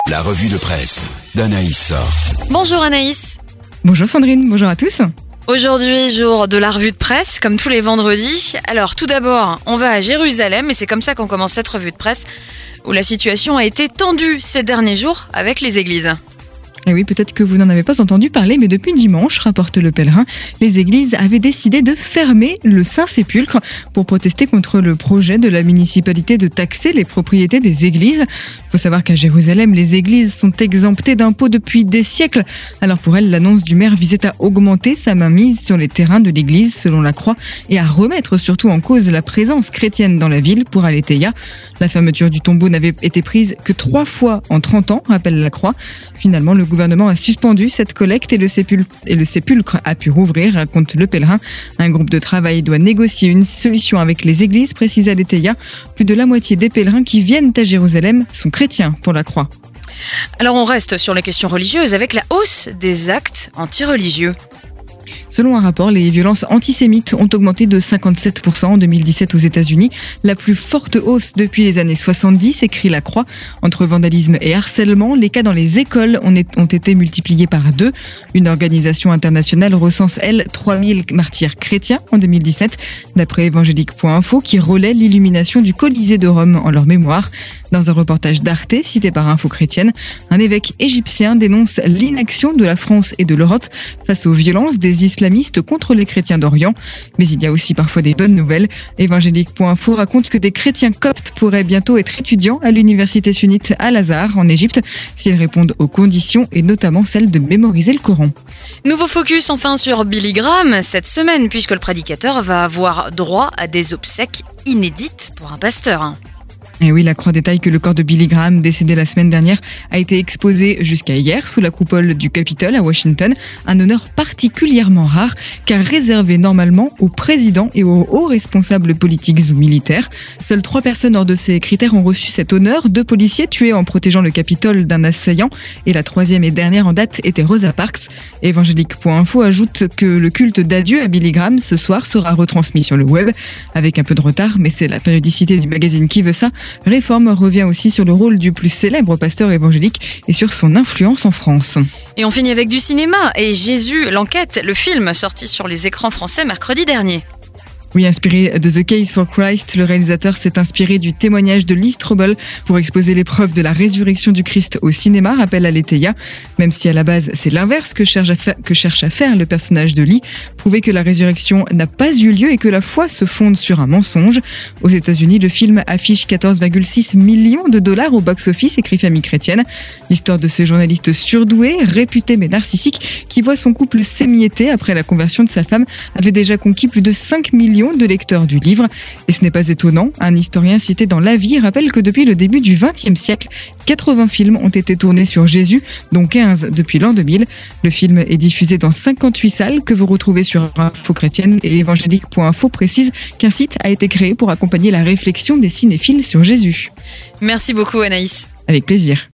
La revue de presse d'Anaïs Source. Bonjour Anaïs. Bonjour Sandrine, bonjour à tous. Aujourd'hui, jour de la revue de presse, comme tous les vendredis. Alors tout d'abord, on va à Jérusalem et c'est comme ça qu'on commence cette revue de presse où la situation a été tendue ces derniers jours avec les églises. Et oui, peut-être que vous n'en avez pas entendu parler, mais depuis dimanche, rapporte Le Pèlerin, les églises avaient décidé de fermer le Saint-Sépulcre pour protester contre le projet de la municipalité de taxer les propriétés des églises. Il faut savoir qu'à Jérusalem, les églises sont exemptées d'impôts depuis des siècles. Alors pour elle, l'annonce du maire visait à augmenter sa mainmise sur les terrains de l'église, selon la Croix, et à remettre surtout en cause la présence chrétienne dans la ville pour Aletheia. La fermeture du tombeau n'avait été prise que 3 fois en 30 ans, rappelle la Croix. Finalement, le gouvernement a suspendu cette collecte et le sépulcre a pu rouvrir, raconte Le Pèlerin. Un groupe de travail doit négocier une solution avec les églises, précise Aletheia. Plus de la moitié des pèlerins qui viennent à Jérusalem sont chrétiens pour la Croix. Alors on reste sur les questions religieuses avec la hausse des actes anti-religieux. Selon un rapport, les violences antisémites ont augmenté de 57% en 2017 aux États-Unis. La plus forte hausse depuis les années 70, écrit la Croix. Entre vandalisme et harcèlement, les cas dans les écoles ont été multipliés par 2. Une organisation internationale recense, elle, 3000 martyrs chrétiens en 2017, d'après évangélique.info, qui relaie l'illumination du Colisée de Rome en leur mémoire. Dans un reportage d'Arte, cité par Info Chrétienne, un évêque égyptien dénonce l'inaction de la France et de l'Europe face aux violences des islamistes contre les chrétiens d'Orient. Mais il y a aussi parfois des bonnes nouvelles. Évangélique.info raconte que des chrétiens coptes pourraient bientôt être étudiants à l'université sunnite Al-Azhar en Égypte s'ils répondent aux conditions et notamment celle de mémoriser le Coran. Nouveau focus enfin sur Billy Graham cette semaine puisque le prédicateur va avoir droit à des obsèques inédites pour un pasteur. Et oui, la Croix détaille que le corps de Billy Graham, décédé la semaine dernière, a été exposé jusqu'à hier sous la coupole du Capitole à Washington. Un honneur particulièrement rare, car réservé normalement aux présidents et aux hauts responsables politiques ou militaires. Seules 3 personnes hors de ces critères ont reçu cet honneur. 2 policiers tués en protégeant le Capitole d'un assaillant. Et la 3e et dernière en date était Rosa Parks. Évangélique.info ajoute que le culte d'adieu à Billy Graham ce soir sera retransmis sur le web. Avec un peu de retard, mais c'est la périodicité du magazine qui veut ça. Réforme revient aussi sur le rôle du plus célèbre pasteur évangélique et sur son influence en France. Et on finit avec du cinéma et Jésus, l'enquête, le film sorti sur les écrans français mercredi dernier. Oui, inspiré de The Case for Christ, le réalisateur s'est inspiré du témoignage de Lee Strobel pour exposer l'épreuve de la résurrection du Christ au cinéma, rappelle Aletheia. Même si à la base c'est l'inverse que cherche à faire le personnage de Lee, prouver que la résurrection n'a pas eu lieu et que la foi se fonde sur un mensonge. Aux États-Unis, le film affiche 14,6 millions de dollars au box-office, écrit Famille Chrétienne. L'histoire de ce journaliste surdoué, réputé mais narcissique, qui voit son couple s'émietter après la conversion de sa femme, avait déjà conquis plus de 5 millions de lecteurs du livre. Et ce n'est pas étonnant, un historien cité dans l'Avis rappelle que depuis le début du XXe siècle, 80 films ont été tournés sur Jésus, dont 15 depuis l'an 2000. Le film est diffusé dans 58 salles que vous retrouvez sur Info Chrétienne et évangélique.info précise qu'un site a été créé pour accompagner la réflexion des cinéphiles sur Jésus. Merci beaucoup Anaïs. Avec plaisir.